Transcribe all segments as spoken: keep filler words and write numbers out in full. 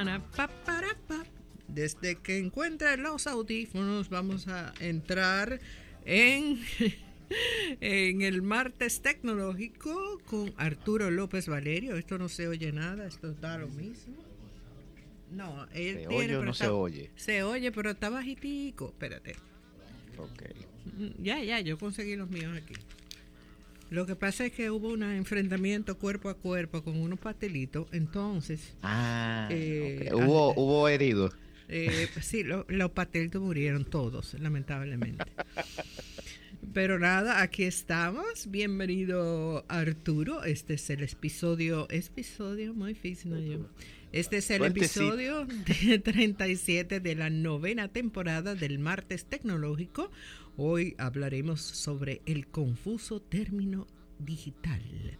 mana, pa, para, pa. Desde que encuentre los audífonos, vamos a entrar en, en el martes tecnológico con Arturo López Valerio. Esto no se oye nada, esto da lo mismo. No, él ¿Se tiene, oye o pero no está, se oye? Se oye, pero está bajitico. Espérate. Ok. Ya, ya, yo conseguí los míos aquí. Lo que pasa es que hubo un enfrentamiento cuerpo a cuerpo con unos pastelitos, entonces... Ah, eh, okay. ¿Hubo, ah, hubo heridos? Eh, sí, lo, los pastelitos murieron todos, lamentablemente. Pero nada, aquí estamos. Bienvenido, Arturo. Este es el episodio, episodio muy difícil, ¿no? Yo. Este es el Sueltecito. episodio de treinta y siete de la novena temporada del Martes Tecnológico. Hoy hablaremos sobre el confuso término digital.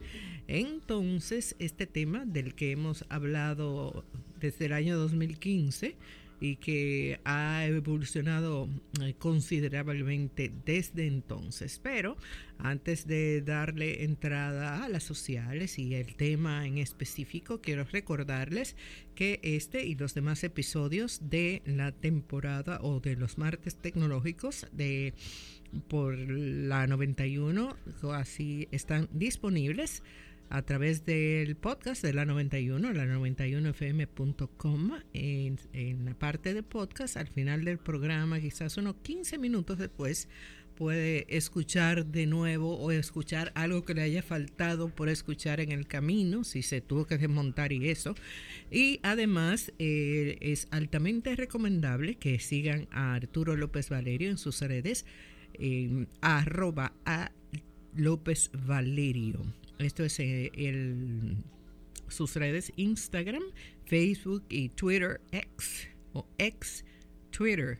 Entonces, este tema del que hemos hablado desde el año dos mil quince y que ha evolucionado considerablemente desde entonces. Pero antes de darle entrada a las sociales y el tema en específico, quiero recordarles que este y los demás episodios de la temporada o de los martes tecnológicos de por la noventa y uno así están disponibles a través del podcast de la noventa y uno, la noventa y uno f m punto com, en, en la parte de podcast, al final del programa, quizás unos quince minutos después, puede escuchar de nuevo o escuchar algo que le haya faltado por escuchar en el camino, si se tuvo que desmontar y eso. Y además eh, es altamente recomendable que sigan a Arturo López Valerio en sus redes, eh, arroba a López Valerio. Esto es eh, el, sus redes Instagram, Facebook y Twitter X o ex Twitter.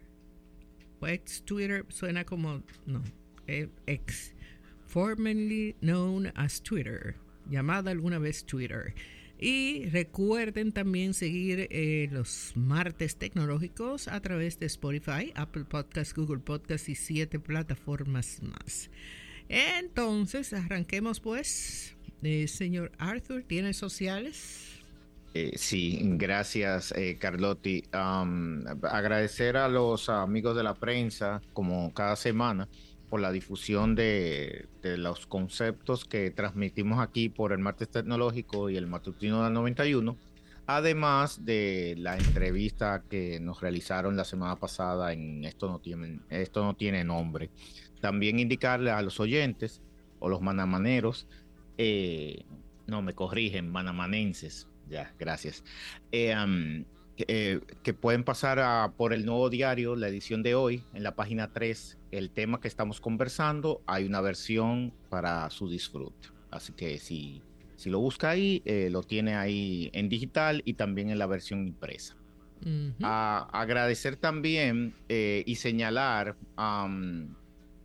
O ex Twitter suena como, no, eh, X. Formerly known as Twitter. Llamada alguna vez Twitter. Y recuerden también seguir eh, los martes tecnológicos a través de Spotify, Apple Podcasts, Google Podcasts y siete plataformas más. Entonces, arranquemos pues. Eh, señor Arthur, ¿tiene sociales? Eh, sí, gracias, eh, Carlotti. Um, agradecer a los amigos de la prensa, como cada semana, por la difusión de, de los conceptos que transmitimos aquí por el Martes Tecnológico y el Matutino de la noventa y uno, además de la entrevista que nos realizaron la semana pasada en Esto no tiene, esto no tiene nombre. También indicarle a los oyentes o los manamaneros, eh, no, me corrigen, manamanenses, ya, gracias, eh, um, eh, que pueden pasar a, por el Nuevo Diario, la edición de hoy, en la página tres, el tema que estamos conversando, hay una versión para su disfrute. Así que si, si lo busca ahí, eh, lo tiene ahí en digital y también en la versión impresa. Uh-huh. A, agradecer también eh, y señalar um,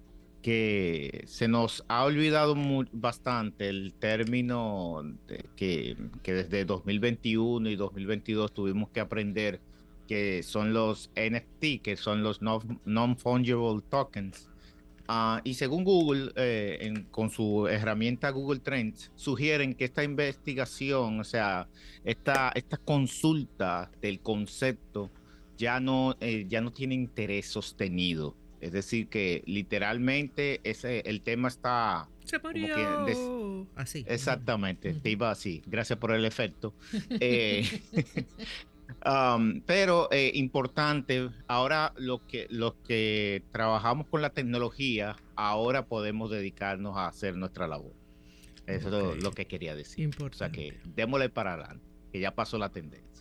que se nos ha olvidado muy, bastante el término de que, que desde dos mil veintiuno y dos mil veintidós tuvimos que aprender, que son los N F T, que son los Non-Fungible Tokens. Uh, y según Google, eh, en, con su herramienta Google Trends, sugieren que esta investigación, o sea, esta, esta consulta del concepto ya no, eh, ya no tiene interés sostenido. Es decir, que literalmente ese, el tema está... Se murió. Como que des... Así. Exactamente, Uh-huh. te iba así. Gracias por el efecto. eh, um, pero eh, importante, ahora lo que, los que trabajamos con la tecnología, ahora podemos dedicarnos a hacer nuestra labor. Eso okay. es lo, lo que quería decir. Importante. O sea que démosle para adelante, que ya pasó la tendencia.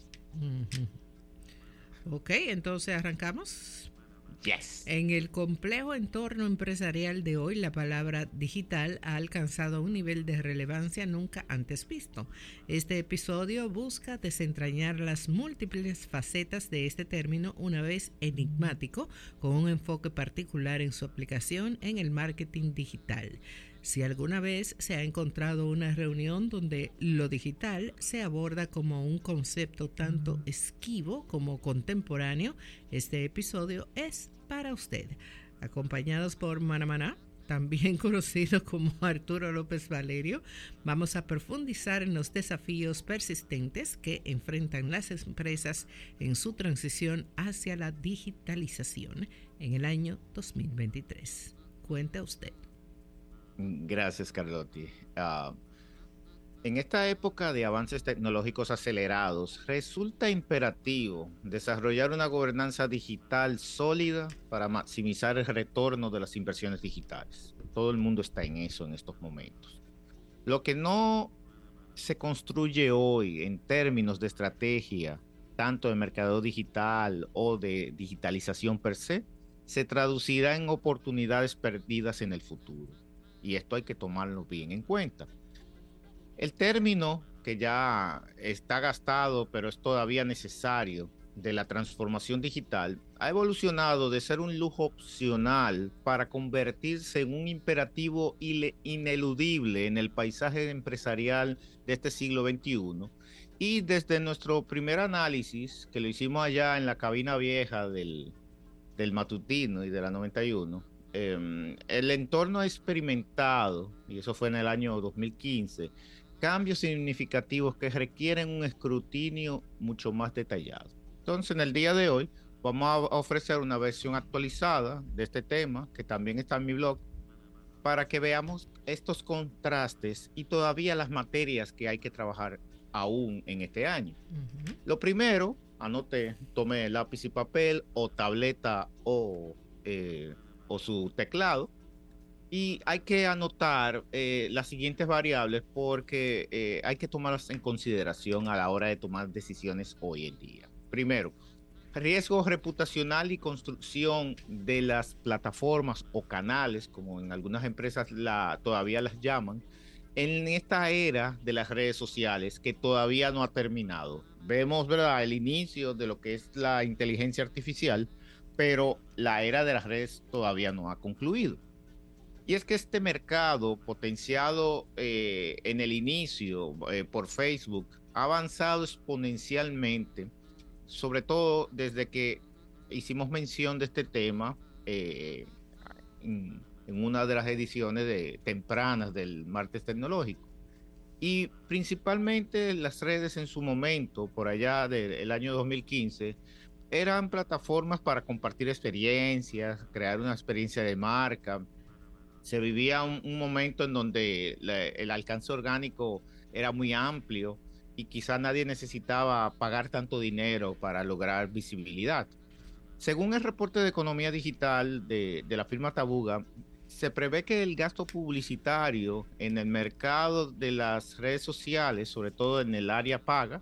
Uh-huh. Ok, entonces arrancamos. Yes. En el complejo entorno empresarial de hoy, la palabra digital ha alcanzado un nivel de relevancia nunca antes visto. Este episodio busca desentrañar las múltiples facetas de este término, una vez enigmático, con un enfoque particular en su aplicación en el marketing digital. Si alguna vez se ha encontrado una reunión donde lo digital se aborda como un concepto tanto esquivo como contemporáneo, este episodio es para usted. Acompañados por Manamaná, también conocido como Arturo López Valerio. Vamos a profundizar en los desafíos persistentes que enfrentan las empresas en su transición hacia la digitalización en el año dos mil veintitrés. Cuenta usted. Gracias, Carlotti. Uh, en esta época de avances tecnológicos acelerados, resulta imperativo desarrollar una gobernanza digital sólida para maximizar el retorno de las inversiones digitales. Todo el mundo está en eso en estos momentos. Lo que no se construye hoy en términos de estrategia, tanto de mercadeo digital o de digitalización per se, se traducirá en oportunidades perdidas en el futuro. Y esto hay que tomarlo bien en cuenta. El término que ya está gastado, pero es todavía necesario, de la transformación digital, ha evolucionado de ser un lujo opcional para convertirse en un imperativo ineludible en el paisaje empresarial de este siglo veintiuno. Y desde nuestro primer análisis, que lo hicimos allá en la cabina vieja del, del matutino y de la noventa y uno, eh, el entorno ha experimentado, y eso fue en el año dos mil quince, cambios significativos que requieren un escrutinio mucho más detallado. Entonces, en el día de hoy, vamos a ofrecer una versión actualizada de este tema, que también está en mi blog, para que veamos estos contrastes y todavía las materias que hay que trabajar aún en este año. Uh-huh. Lo primero, anote, tome lápiz y papel o tableta o, eh, o su teclado, y hay que anotar eh, las siguientes variables porque eh, hay que tomarlas en consideración a la hora de tomar decisiones hoy en día. Primero, riesgo reputacional y construcción de las plataformas o canales, como en algunas empresas la, todavía las llaman, en esta era de las redes sociales que todavía no ha terminado. Vemos, ¿verdad?, el inicio de lo que es la inteligencia artificial, pero la era de las redes todavía no ha concluido. Y es que este mercado potenciado eh, en el inicio eh, por Facebook ha avanzado exponencialmente, sobre todo desde que hicimos mención de este tema eh, en, en una de las ediciones de, tempranas del Martes Tecnológico. Y principalmente las redes en su momento, por allá del año dos mil quince, eran plataformas para compartir experiencias, crear una experiencia de marca. Se vivía un, un momento en donde la, el alcance orgánico era muy amplio y quizá nadie necesitaba pagar tanto dinero para lograr visibilidad. Según el reporte de economía digital de, de la firma Tabuga, se prevé que el gasto publicitario en el mercado de las redes sociales, sobre todo en el área paga,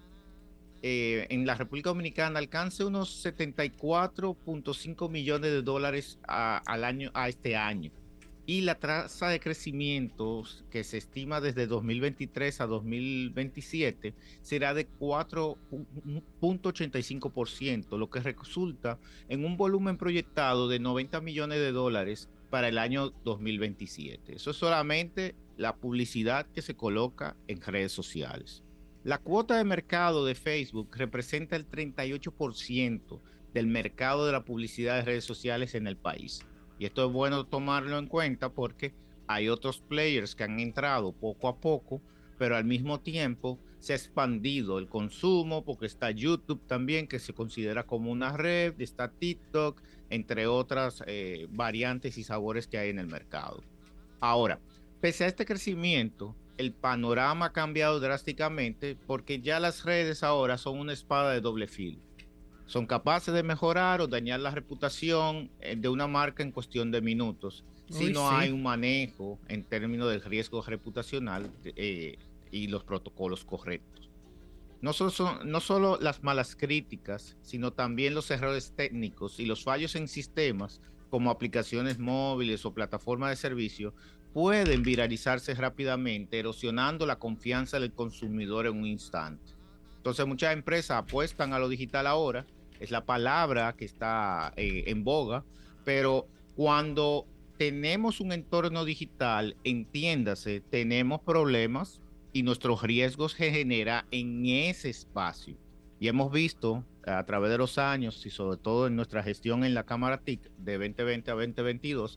eh, en la República Dominicana alcance unos setenta y cuatro punto cinco millones de dólares a, al año, a este año. Y la tasa de crecimiento que se estima desde dos mil veintitrés a dos mil veintisiete será de cuatro punto ochenta y cinco por ciento, lo que resulta en un volumen proyectado de noventa millones de dólares para el año dos mil veintisiete. Eso es solamente la publicidad que se coloca en redes sociales. La cuota de mercado de Facebook representa el treinta y ocho por ciento del mercado de la publicidad de redes sociales en el país. Y esto es bueno tomarlo en cuenta porque hay otros players que han entrado poco a poco, pero al mismo tiempo se ha expandido el consumo porque está YouTube también, que se considera como una red, está TikTok, entre otras eh, variantes y sabores que hay en el mercado. Ahora, pese a este crecimiento, el panorama ha cambiado drásticamente porque ya las redes ahora son una espada de doble filo. Son capaces de mejorar o dañar la reputación de una marca en cuestión de minutos, si Uy, no sí. hay un manejo en términos del riesgo reputacional eh, y los protocolos correctos. No solo, son, no solo las malas críticas, sino también los errores técnicos y los fallos en sistemas como aplicaciones móviles o plataformas de servicio pueden viralizarse rápidamente, erosionando la confianza del consumidor en un instante. Entonces muchas empresas apuestan a lo digital ahora, es la palabra que está eh, en boga, pero cuando tenemos un entorno digital, entiéndase, tenemos problemas y nuestros riesgos se generan en ese espacio. Y hemos visto a través de los años y sobre todo en nuestra gestión en la Cámara T I C de veinte veinte a veinte veintidós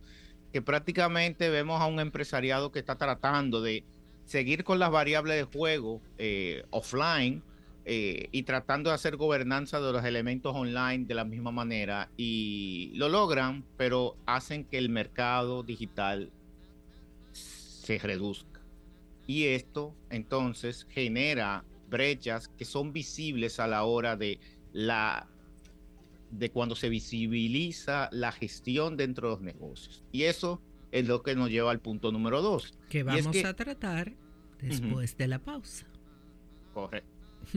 que prácticamente vemos a un empresariado que está tratando de seguir con las variables de juego eh, offline eh, y tratando de hacer gobernanza de los elementos online de la misma manera, y lo logran, pero hacen que el mercado digital se reduzca. Y esto entonces genera brechas que son visibles a la hora de la de cuando se visibiliza la gestión dentro de los negocios. Y eso es lo que nos lleva al punto número dos. Que vamos es que, a tratar después uh-huh. de la pausa. Correcto.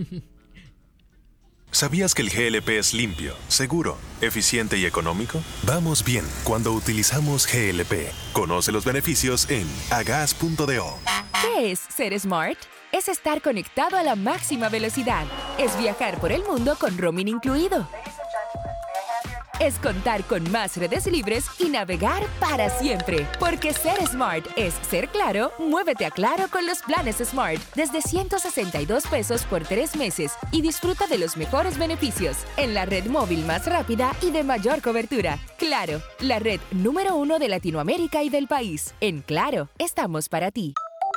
¿Sabías que el G L P es limpio, seguro, eficiente y económico? Vamos bien cuando utilizamos G L P. Conoce los beneficios en agas punto do. ¿Qué es ser smart? Es estar conectado a la máxima velocidad. Es viajar por el mundo con roaming incluido. Es contar con más redes libres y navegar para siempre. Porque ser smart es ser claro. Muévete a Claro con los planes Smart desde ciento sesenta y dos pesos por tres meses y disfruta de los mejores beneficios en la red móvil más rápida y de mayor cobertura. Claro, la red número uno de Latinoamérica y del país. En Claro, estamos para ti.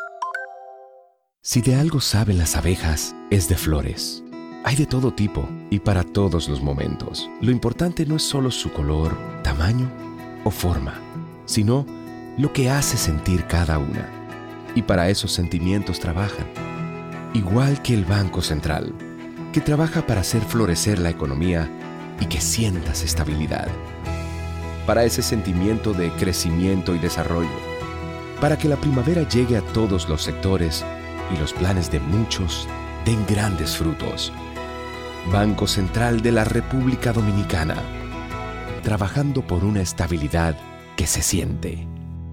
Si de algo saben las abejas, es de flores. Hay de todo tipo y para todos los momentos. Lo importante no es solo su color, tamaño o forma, sino lo que hace sentir cada una. Y para esos sentimientos trabajan. Igual que el Banco Central, que trabaja para hacer florecer la economía y que sientas estabilidad. Para ese sentimiento de crecimiento y desarrollo. Para que la primavera llegue a todos los sectores y los planes de muchos den grandes frutos. Banco Central de la República Dominicana, trabajando por una estabilidad que se siente.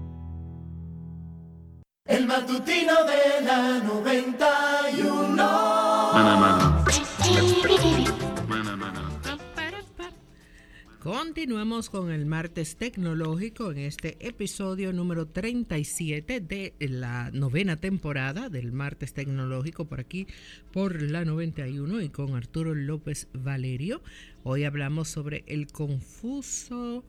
El matutino de la noventa y uno. Mana, mana. Mana, mana. Continuamos con el martes tecnológico en este episodio número treinta y siete de la novena temporada del martes tecnológico por aquí por la noventa y uno y con Arturo López Valerio. Hoy hablamos sobre el confuso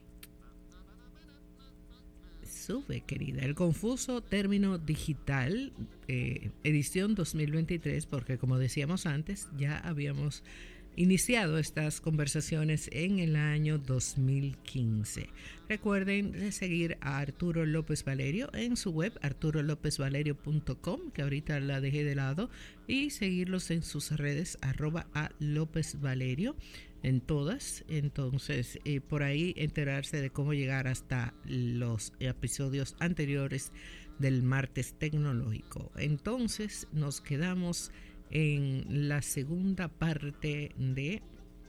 sube querida el confuso término digital, eh, edición dos mil veintitrés, porque como decíamos antes ya habíamos iniciado estas conversaciones en el año dos mil quince. Recuerden seguir a Arturo López Valerio en su web arturo lópez valerio punto com, que ahorita la dejé de lado, y seguirlos en sus redes arroba a López Valerio en todas. Entonces eh, por ahí enterarse de cómo llegar hasta los episodios anteriores del martes tecnológico. Entonces nos quedamos en la segunda parte de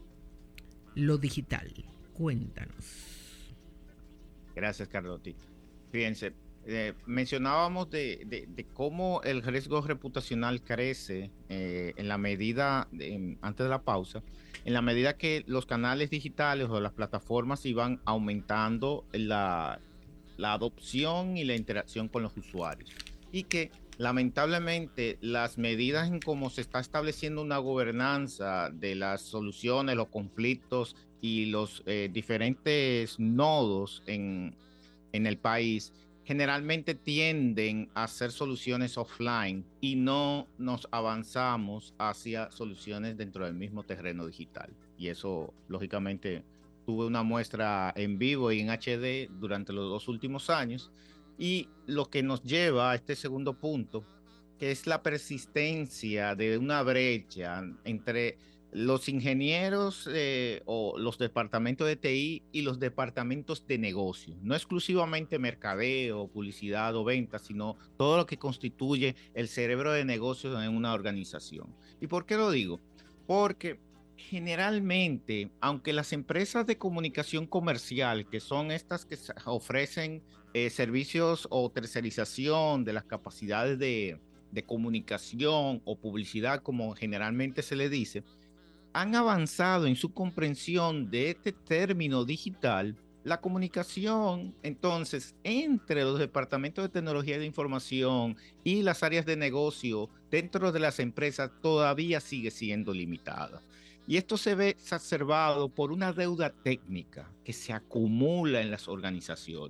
lo digital. Cuéntanos. Gracias, Carlotti. Fíjense, eh, mencionábamos de, de, de cómo el riesgo reputacional crece eh, en la medida, de, antes de la pausa, en la medida que los canales digitales o las plataformas iban aumentando la, la adopción y la interacción con los usuarios. Y que lamentablemente las medidas en cómo se está estableciendo una gobernanza de las soluciones, los conflictos y los eh, diferentes nodos en, en el país generalmente tienden a ser soluciones offline y no nos avanzamos hacia soluciones dentro del mismo terreno digital. Y eso, lógicamente, tuve una muestra en vivo y en H D durante los dos últimos años. Y lo que nos lleva a este segundo punto, que es la persistencia de una brecha entre los ingenieros eh, o los departamentos de T I y los departamentos de negocio. No exclusivamente mercadeo, publicidad o ventas, sino todo lo que constituye el cerebro de negocios en una organización. ¿Y por qué lo digo? Porque generalmente, aunque las empresas de comunicación comercial, que son estas que ofrecen eh, servicios o tercerización de las capacidades de, de comunicación o publicidad, como generalmente se le dice, han avanzado en su comprensión de este término digital, la comunicación entonces entre los departamentos de tecnología de información y las áreas de negocio dentro de las empresas todavía sigue siendo limitada. Y esto se ve exacerbado por una deuda técnica que se acumula en las organizaciones.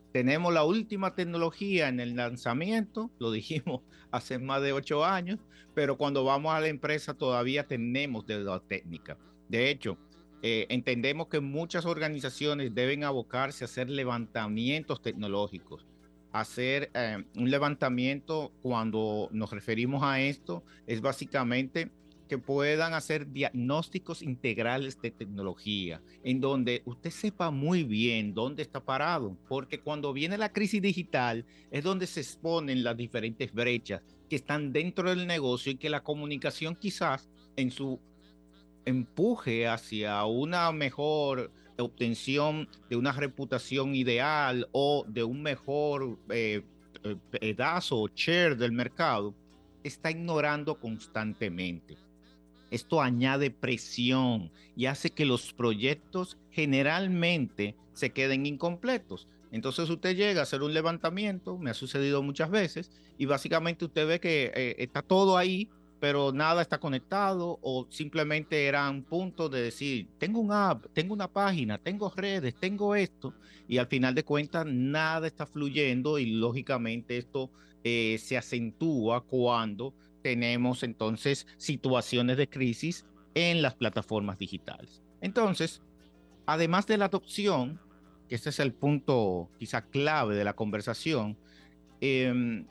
tenemos la última tecnología en el lanzamiento, lo dijimos hace más de ocho años, pero cuando vamos a la empresa todavía tenemos deuda técnica. De hecho, eh, entendemos que muchas organizaciones deben abocarse a hacer levantamientos tecnológicos. Hacer eh, un levantamiento, cuando nos referimos a esto, es básicamente que puedan hacer diagnósticos integrales de tecnología, en donde usted sepa muy bien dónde está parado, porque cuando viene la crisis digital es donde se exponen las diferentes brechas que están dentro del negocio y que la comunicación quizás en su empuje hacia una mejor obtención de una reputación ideal o de un mejor eh, pedazo o share del mercado, está ignorando constantemente. Esto añade presión y hace que los proyectos generalmente se queden incompletos. Entonces usted llega a hacer un levantamiento, me ha sucedido muchas veces, y básicamente usted ve que eh, está todo ahí, pero nada está conectado, o simplemente eran puntos de decir, tengo un app, tengo una página, tengo redes, tengo esto, y al final de cuentas nada está fluyendo, y lógicamente esto eh, se acentúa cuando tenemos entonces situaciones de crisis en las plataformas digitales. Entonces, además de la adopción, que este es el punto quizá clave de la conversación, eh,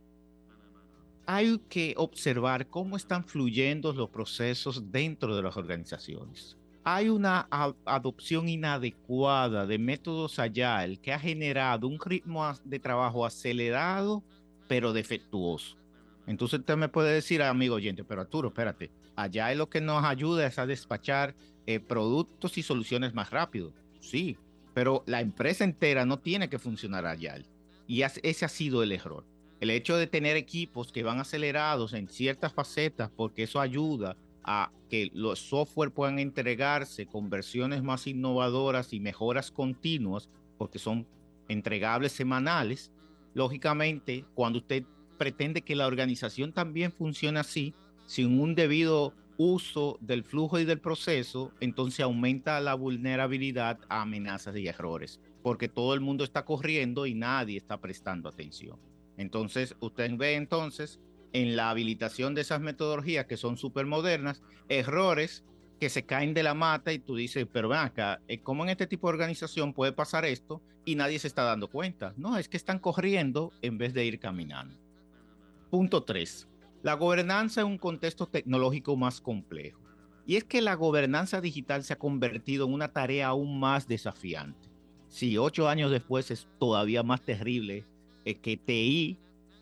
hay que observar cómo están fluyendo los procesos dentro de las organizaciones. Hay una adopción inadecuada de métodos Agile que ha generado un ritmo de trabajo acelerado, pero defectuoso. Entonces usted me puede decir, amigo oyente, pero Arturo, espérate, Agile lo que nos ayuda es a despachar eh, productos y soluciones más rápido. Sí, pero la empresa entera no tiene que funcionar Agile. Y ese ha sido el error. El hecho de tener equipos que van acelerados en ciertas facetas, porque eso ayuda a que los software puedan entregarse con versiones más innovadoras y mejoras continuas, porque son entregables semanales. Lógicamente, cuando usted pretende que la organización también funcione así, sin un debido uso del flujo y del proceso, entonces aumenta la vulnerabilidad a amenazas y errores, porque todo el mundo está corriendo y nadie está prestando atención. Entonces, usted ve entonces en la habilitación de esas metodologías que son súper modernas, errores que se caen de la mata y tú dices, pero ven acá, ¿cómo en este tipo de organización puede pasar esto y nadie se está dando cuenta? No, es que están corriendo en vez de ir caminando. Punto tres. La gobernanza en un contexto tecnológico más complejo. Y es que la gobernanza digital se ha convertido en una tarea aún más desafiante. Sí, ocho años después es todavía más terrible eh, que T I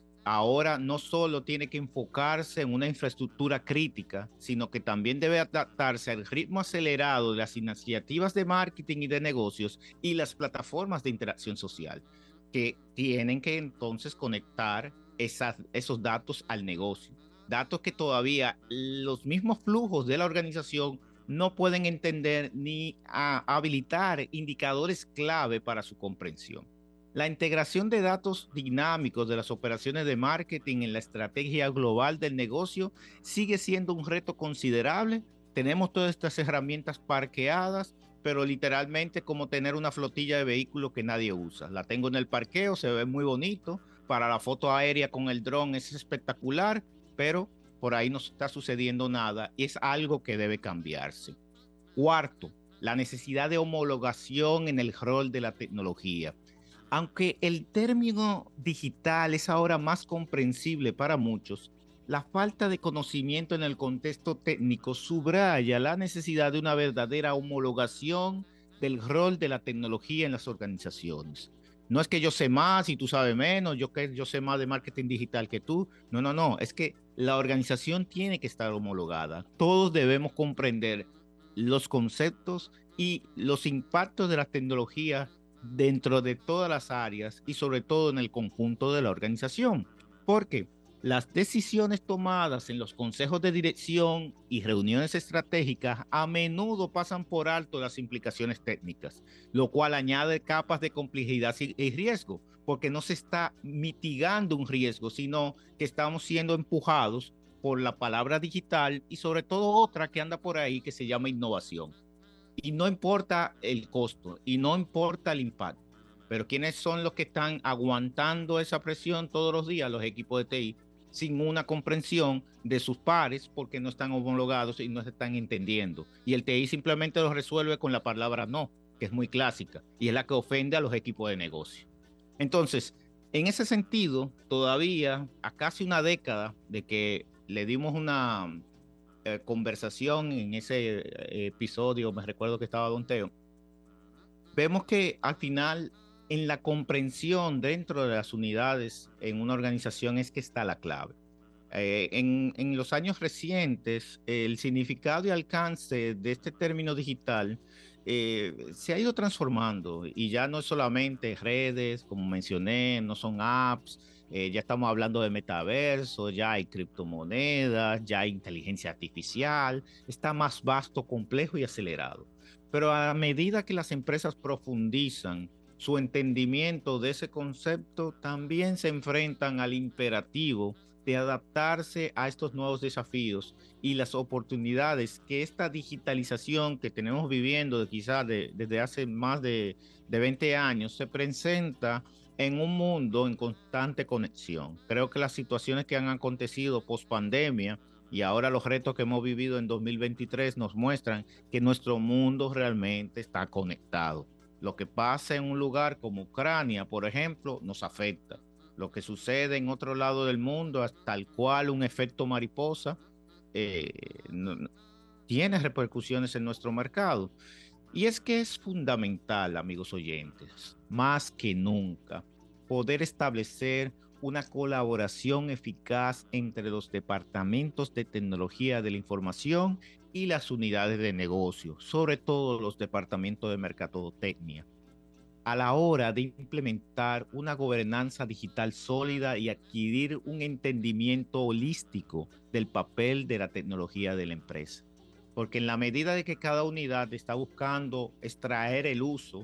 ahora no solo tiene que enfocarse en una infraestructura crítica, sino que también debe adaptarse al ritmo acelerado de las iniciativas de marketing y de negocios y las plataformas de interacción social, que tienen que entonces conectar Esas, esos datos al negocio, datos que todavía los mismos flujos de la organización no pueden entender ni a habilitar indicadores clave para su comprensión. La integración de datos dinámicos de las operaciones de marketing en la estrategia global del negocio sigue siendo un reto considerable. Tenemos todas estas herramientas parqueadas, pero literalmente como tener una flotilla de vehículos que nadie usa. La tengo en el parqueo, se ve muy bonito. Para la foto aérea con el dron es espectacular, pero por ahí no está sucediendo nada y es algo que debe cambiarse. Cuarto, la necesidad de homologación en el rol de la tecnología. Aunque el término digital es ahora más comprensible para muchos, la falta de conocimiento en el contexto técnico subraya la necesidad de una verdadera homologación del rol de la tecnología en las organizaciones. No es que yo sé más y tú sabes menos, yo que yo sé más de marketing digital que tú. No, no, no. Es que la organización tiene que estar homologada. Todos debemos comprender los conceptos y los impactos de la tecnología dentro de todas las áreas y sobre todo en el conjunto de la organización. Porque las decisiones tomadas en los consejos de dirección y reuniones estratégicas a menudo pasan por alto las implicaciones técnicas, lo cual añade capas de complejidad y riesgo, porque no se está mitigando un riesgo, sino que estamos siendo empujados por la palabra digital y sobre todo otra que anda por ahí que se llama innovación. Y no importa el costo y no importa el impacto. Pero ¿quiénes son los que están aguantando esa presión todos los días? Los equipos de T I, sin una comprensión de sus pares porque no están homologados y no se están entendiendo. Y el T I simplemente lo resuelve con la palabra no, que es muy clásica y es la que ofende a los equipos de negocio. Entonces, en ese sentido, todavía a casi una década de que le dimos una eh, conversación en ese eh, episodio, me recuerdo que estaba Don Teo, vemos que al final en la comprensión dentro de las unidades en una organización es que está la clave. Eh, en, en los años recientes, el significado y alcance de este término digital eh, se ha ido transformando y ya no es solamente redes, como mencioné, no son apps, eh, ya estamos hablando de metaverso, ya hay criptomonedas, ya hay inteligencia artificial, está más vasto, complejo y acelerado. Pero a medida que las empresas profundizan su entendimiento de ese concepto, también se enfrentan al imperativo de adaptarse a estos nuevos desafíos y las oportunidades que esta digitalización que tenemos viviendo quizás de, desde hace más de, de veinte años se presenta en un mundo en constante conexión. Creo que las situaciones que han acontecido post pandemia y ahora los retos que hemos vivido en dos mil veintitrés nos muestran que nuestro mundo realmente está conectado. Lo que pasa en un lugar como Ucrania, por ejemplo, nos afecta. Lo que sucede en otro lado del mundo, tal cual un efecto mariposa, eh, no, tiene repercusiones en nuestro mercado. Y es que es fundamental, amigos oyentes, más que nunca, poder establecer una colaboración eficaz entre los departamentos de tecnología de la información y las unidades de negocio, sobre todo los departamentos de mercadotecnia, a la hora de implementar una gobernanza digital sólida y adquirir un entendimiento holístico del papel de la tecnología de la empresa. Porque en la medida de que cada unidad está buscando extraer el uso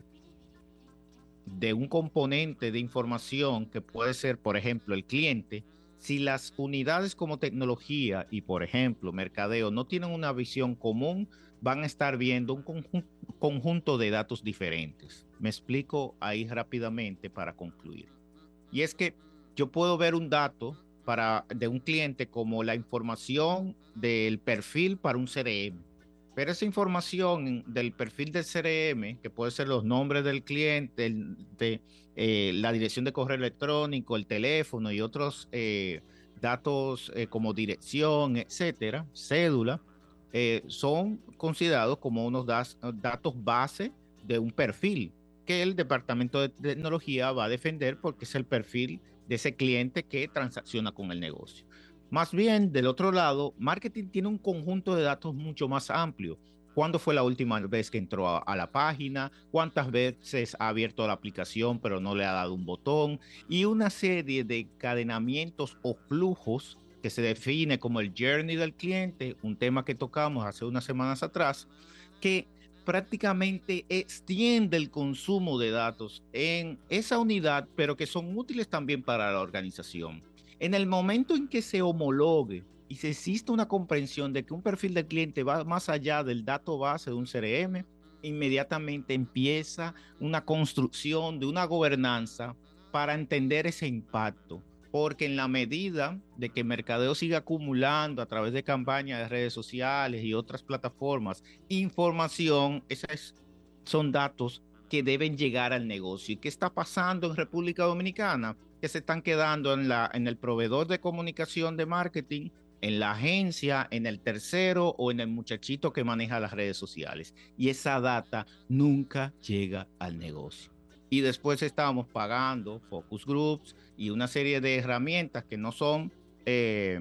de un componente de información que puede ser, por ejemplo, el cliente, si las unidades como tecnología y, por ejemplo, mercadeo no tienen una visión común, van a estar viendo un conjun- conjunto de datos diferentes. Me explico ahí rápidamente para concluir. Y es que yo puedo ver un dato para, de un cliente como la información del perfil para un C R M. Pero esa información del perfil del C R M, que puede ser los nombres del cliente, el, de, eh, la dirección de correo electrónico, el teléfono y otros eh, datos eh, como dirección, etcétera, cédula, eh, son considerados como unos das, datos base de un perfil que el departamento de tecnología va a defender porque es el perfil de ese cliente que transacciona con el negocio. Más bien, del otro lado, marketing tiene un conjunto de datos mucho más amplio. ¿Cuándo fue la última vez que entró a, a la página? ¿Cuántas veces ha abierto la aplicación pero no le ha dado un botón? Y una serie de encadenamientos o flujos que se define como el journey del cliente, un tema que tocamos hace unas semanas atrás, que prácticamente extiende el consumo de datos en esa unidad, pero que son útiles también para la organización. En el momento en que se homologue y se existe una comprensión de que un perfil del cliente va más allá del dato base de un C R M, inmediatamente empieza una construcción de una gobernanza para entender ese impacto. Porque en la medida de que el mercadeo siga acumulando a través de campañas de redes sociales y otras plataformas información, esos son datos que deben llegar al negocio. ¿Y qué está pasando en República Dominicana? Que se están quedando en, la, en el proveedor de comunicación de marketing, en la agencia, en el tercero o en el muchachito que maneja las redes sociales. Y esa data nunca llega al negocio. Y después estamos pagando focus groups y una serie de herramientas que no son eh,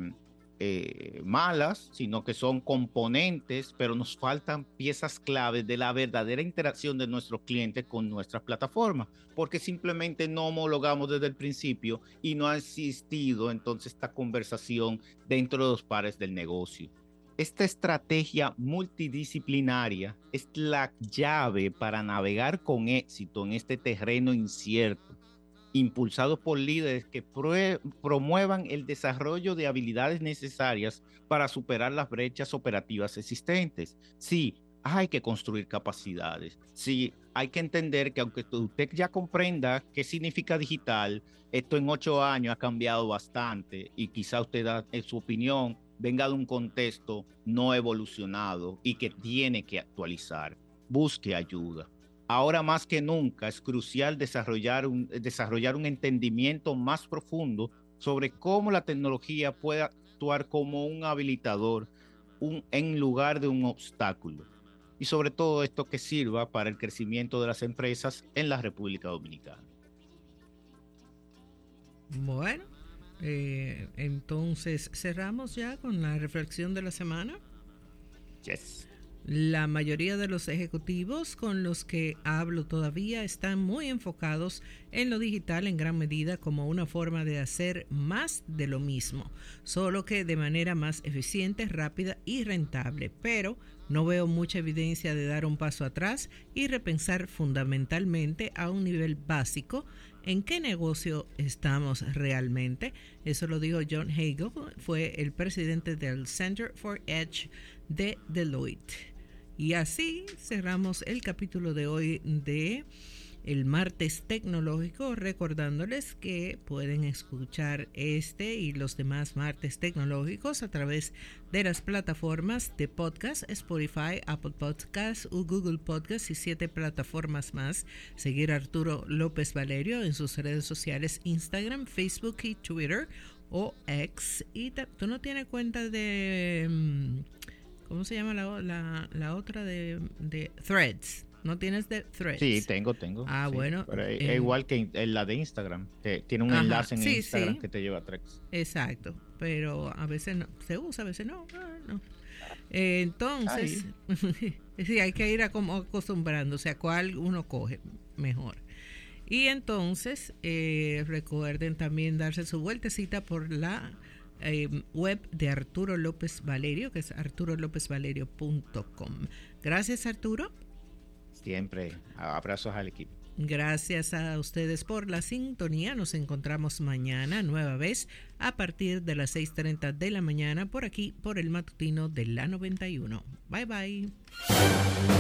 eh, malas, sino que son componentes, pero nos faltan piezas claves de la verdadera interacción de nuestros clientes con nuestras plataformas, porque simplemente no homologamos desde el principio y no ha existido entonces esta conversación dentro de los pares del negocio. Esta estrategia multidisciplinaria es la llave para navegar con éxito en este terreno incierto, impulsados por líderes que promuevan el desarrollo de habilidades necesarias para superar las brechas operativas existentes. Sí, hay que construir capacidades. Sí, hay que entender que aunque usted ya comprenda qué significa digital, esto en ocho años ha cambiado bastante y quizá usted da, en su opinión venga de un contexto no evolucionado y que tiene que actualizar. Busque ayuda. Ahora más que nunca es crucial desarrollar un, desarrollar un entendimiento más profundo sobre cómo la tecnología puede actuar como un habilitador un, en lugar de un obstáculo. Y sobre todo esto que sirva para el crecimiento de las empresas en la República Dominicana. Bueno, eh, entonces cerramos ya con la reflexión de la semana. Yes. La mayoría de los ejecutivos con los que hablo todavía están muy enfocados en lo digital en gran medida como una forma de hacer más de lo mismo, solo que de manera más eficiente, rápida y rentable. Pero no veo mucha evidencia de dar un paso atrás y repensar fundamentalmente a un nivel básico en qué negocio estamos realmente. Eso lo dijo John Hagel, fue el presidente del Center for Edge de Deloitte. Y así cerramos el capítulo de hoy de el martes tecnológico, recordándoles que pueden escuchar este y los demás martes tecnológicos a través de las plataformas de podcast, Spotify, Apple Podcasts, Google Podcasts y siete plataformas más. Seguir a Arturo López Valerio en sus redes sociales, Instagram, Facebook y Twitter o X. Y tú no tienes cuenta de... ¿Cómo se llama la, la, la otra de, de Threads? ¿No tienes de Threads? Sí, tengo, tengo. Ah, sí, bueno. Pero es eh, igual que en la de Instagram. Te, tiene un ajá, enlace en sí, Instagram sí. que te lleva a Threads. Exacto. Pero a veces no, se usa, a veces no. no. Eh, entonces, sí, hay que ir a como acostumbrándose a cuál uno coge mejor. Y entonces, eh, recuerden también darse su vueltecita por la Eh, web de Arturo López Valerio, que es arturo lópez valerio punto com. Gracias, Arturo. Siempre. Abrazos al equipo. Gracias a ustedes por la sintonía. Nos encontramos mañana nueva vez a partir de las seis treinta de la mañana por aquí, por el matutino de la noventa y uno. Bye bye.